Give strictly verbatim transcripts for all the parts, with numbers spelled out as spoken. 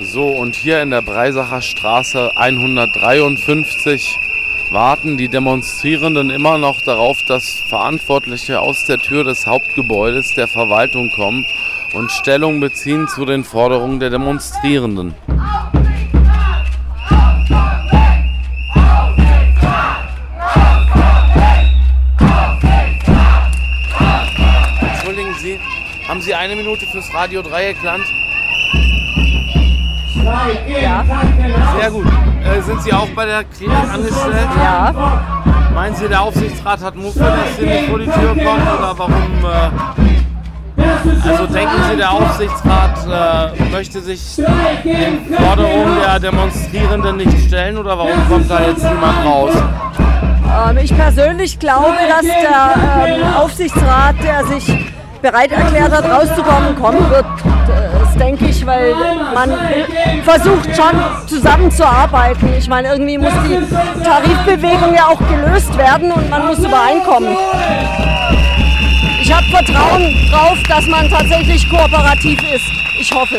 So, und hier in der Breisacher Straße hundertdreiundfünfzig warten die Demonstrierenden immer noch darauf, dass Verantwortliche aus der Tür des Hauptgebäudes der Verwaltung kommen und Stellung beziehen zu den Forderungen der Demonstrierenden. Entschuldigen Sie, haben Sie eine Minute fürs Radio Dreieckland? Ja. Sehr gut. Äh, sind Sie auch bei der Klinik angestellt? Ja. Meinen Sie, der Aufsichtsrat hat Muffe, dass Sie nicht vor die Tür kommen? Oder warum? Äh, also denken Sie, der Aufsichtsrat äh, möchte sich den Forderungen der Demonstrierenden nicht stellen? Oder warum kommt da jetzt niemand raus? Ähm, ich persönlich glaube, dass der ähm, Aufsichtsrat, der sich bereit erklärt hat, rauszukommen, kommen wird. Das denke ich, weil man versucht schon zusammenzuarbeiten. Ich meine, irgendwie muss die Tarifbewegung ja auch gelöst werden und man muss übereinkommen. Ich habe Vertrauen drauf, dass man tatsächlich kooperativ ist. Ich hoffe.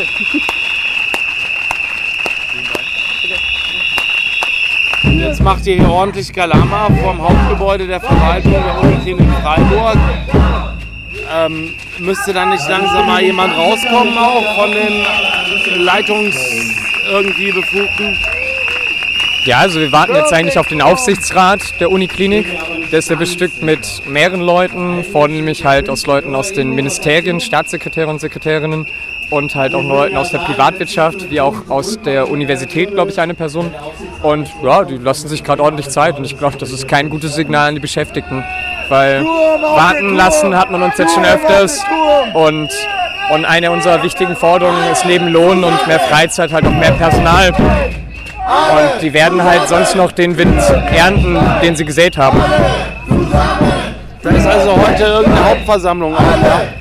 Jetzt macht ihr hier ordentlich Galama vorm Hauptgebäude der Verwaltung der Uniklinik Freiburg. Ähm, müsste dann nicht langsam mal jemand rauskommen, auch von den Leitungs irgendwie Befugten? Ja, also wir warten jetzt eigentlich auf den Aufsichtsrat der Uniklinik. Der ist ja bestückt mit mehreren Leuten, vornehmlich halt aus Leuten aus den Ministerien, Staatssekretäre und Sekretärinnen und halt auch Leuten aus der Privatwirtschaft, wie auch aus der Universität, glaube ich, eine Person. Und ja, die lassen sich gerade ordentlich Zeit und ich glaube, das ist kein gutes Signal an die Beschäftigten. Weil warten lassen hat man uns jetzt schon öfters und, und eine unserer wichtigen Forderungen ist neben Lohn und mehr Freizeit halt auch mehr Personal. Und die werden halt sonst noch den Wind ernten, den sie gesät haben. Da ist also heute irgendeine Hauptversammlung.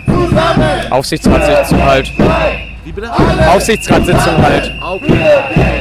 Aufsichtsratssitzung halt. Wie bitte? Aufsichtsratssitzung halt. Okay.